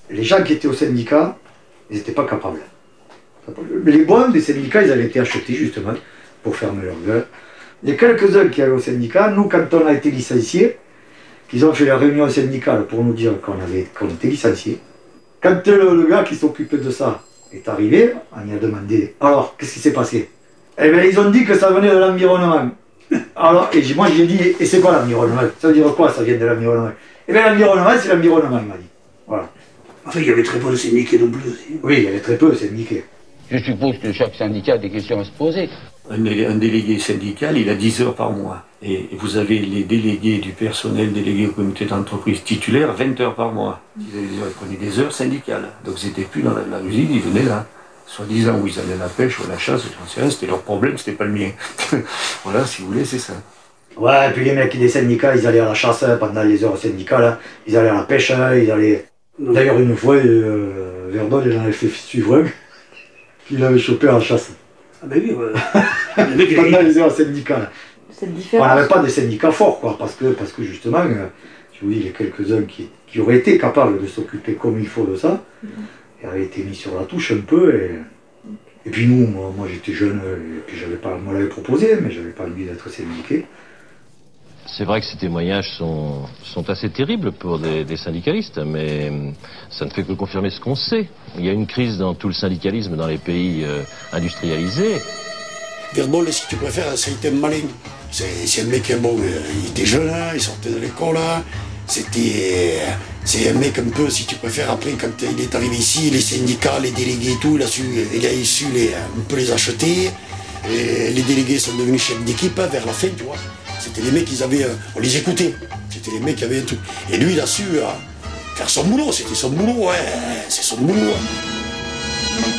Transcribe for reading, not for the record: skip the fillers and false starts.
Les gens qui étaient au syndicat, ils n'étaient pas capables. Les bons des syndicats, ils avaient été achetés justement pour fermer leur gueule. Il y a quelques-uns qui allaient au syndicat. Nous, quand on a été licenciés, qu'ils ont fait la réunion syndicale pour nous dire qu'on était licenciés. Quand le gars qui s'occupait de ça est arrivé, on lui a demandé « Alors, qu'est-ce qui s'est passé ?» Eh bien, ils ont dit que ça venait de l'environnement. Alors, et moi, j'ai dit « Et c'est quoi l'environnement ?» Ça veut dire quoi, ça vient de l'environnement? Eh bien, l'environnement, c'est l'environnement, il m'a dit. Voilà. Enfin, il y avait très peu de syndiqués non plus aussi. Oui, il y avait très peu de syndiqués. Je suppose que chaque syndicat a des questions à se poser. Un délégué syndical, il a 10 heures par mois. Et vous avez les délégués du personnel, délégués au comité d'entreprise titulaire, 20 heures par mois. Ils prenaient des heures syndicales. Donc ils n'étaient plus dans la usine, ils venaient là. Soi-disant où ils allaient à la pêche ou à la chasse, j'en sais rien, c'était leur problème, c'était pas le mien. Voilà, si vous voulez, c'est ça. Ouais, et puis les mecs des syndicats, ils allaient à la chasse pendant les heures syndicales, ils allaient à la pêche, ils allaient... D'ailleurs, une fois, Verdon, il en avait fait suivre un, qu'il avait chopé à la chasse. Ah ben oui, ouais. Le mec, Pendant les heures syndicales. Cette différence. On n'avait pas de syndicats forts, quoi, parce que justement, je vous dis, il y a quelques-uns qui auraient été capables de s'occuper comme il faut de ça, et avaient été mis sur la touche un peu, et puis nous, moi j'étais jeune, et puis on me l'avait proposé, mais j'avais pas envie d'être syndiqué. C'est vrai que ces témoignages sont assez terribles pour des syndicalistes, mais ça ne fait que confirmer ce qu'on sait. Il y a une crise dans tout le syndicalisme dans les pays industrialisés. Verdon, si tu préfères, ça a été un malin. C'est un mec, bon, il était jeune, hein, il sortait de l'école. Hein. C'est un mec un peu, si tu préfères, après, quand il est arrivé ici, les syndicats, les délégués et tout, il a su un peu les acheter. Et les délégués sont devenus chefs d'équipe hein, vers la fin, tu vois. C'était les mecs, on les écoutait. C'était les mecs qui avaient un truc. Et lui, il a su faire son boulot, c'était son boulot, ouais, c'est son boulot. Hein.